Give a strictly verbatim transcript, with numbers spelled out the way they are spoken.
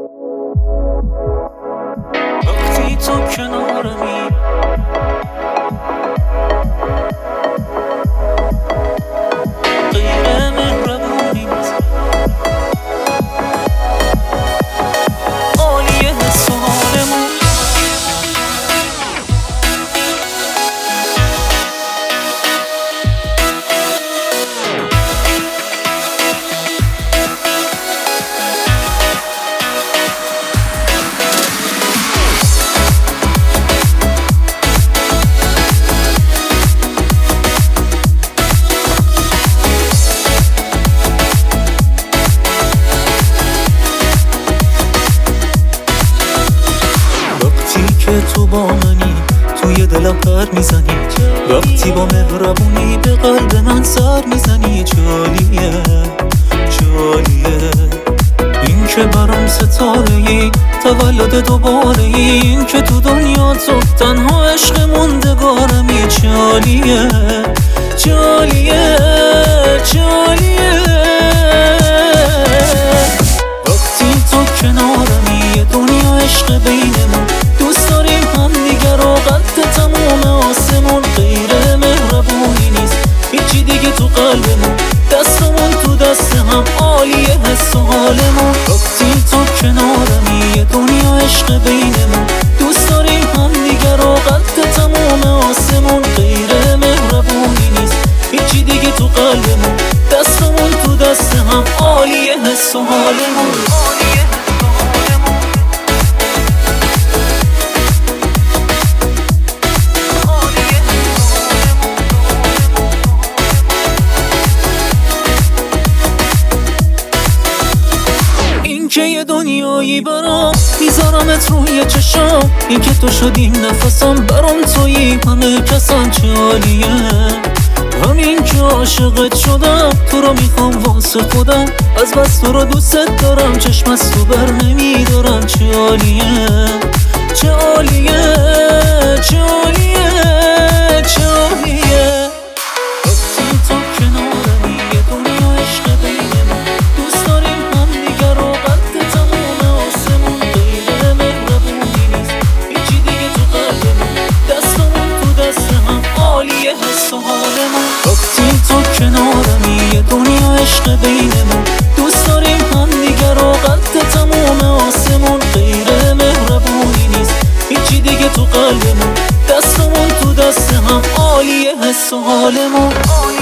وقتی تو کنارمی غیر مهربونی نیست، عالیه حس و حالمون. که تو با منی توی دلم پر میزنی، وقتی با مهربونی به قلب من سر میزنی. جالیه جالیه این که برام ستاره ای، تولد دوباره ای، این که تو دنیا تو تنها عشق موندگارمی. جالیه جالیه جالیه وقتی تو کنارمی یه دنیا عشق بینمون، دوست داریم هم دیگه رو قد تموم آسمون. غیر مهربونی نیست هیچی دیگه تو قلبمون، دستمون تو دست هم عالیه حس و حالمون. وقتی تو کنارمی یه دنیا عشق بینمون، دوست داریم هم دیگه رو قد تموم آسمون. غیر مهربونی نیست هیچی دیگه تو قلبمون، دستمون تو دست هم عالیه حس و حالمون. که یه دنیایی برام میذارمت روی چشام، این که تو شدی نفسم برام تویی همه کسان. جالیه همین که عاشقت شدم، تو رو میخوام واسه خودم، از بس تو رو دوست دارم چشم از تو بر نمیدارم. جالیه جالیه جالیه جالیه وقتی تو کنارمی یه دنیا عشق بینمون، دوست داریم هم دیگه رو قد تموم آسمون. غیر مهربونی نیست هیچی دیگه تو قلبمون، دستمون تو دست هم عالیه حس و حالمون. وقتی تو کنارمی یه دنیا عشق بینمون، دوست داریم هم دیگه رو قد تموم آسمون. غیر مهربونی نیست هیچی دیگه تو قلبمون، دستمون تو دست هم عالیه حس و حالمون.